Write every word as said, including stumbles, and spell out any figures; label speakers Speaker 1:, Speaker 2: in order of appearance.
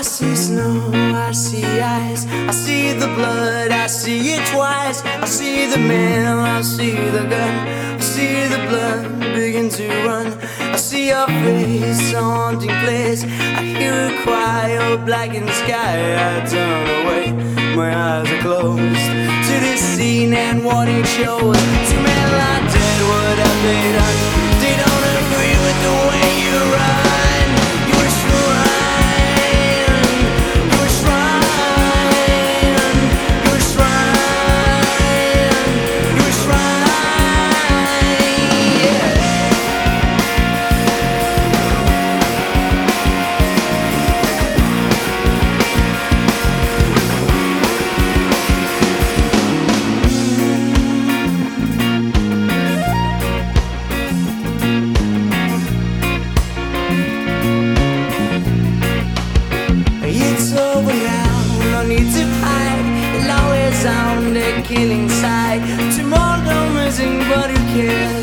Speaker 1: see snow, I see ice, I see the blood, I see it twice. I see the man, I see the gun, I see the blood begin to run. I see your face, a haunting place. I hear a cry, oh blackened sky. I turn away, my eyes are closed to this scene and what it shows. Two men lie dead, what have they done? They don't agree with the way you run. You were shrine, you were shrine, you were shrine, you were shrine, yeah. It's over now, no need to hide. It'll always on the killing side. Tomorrow missing, but who cares?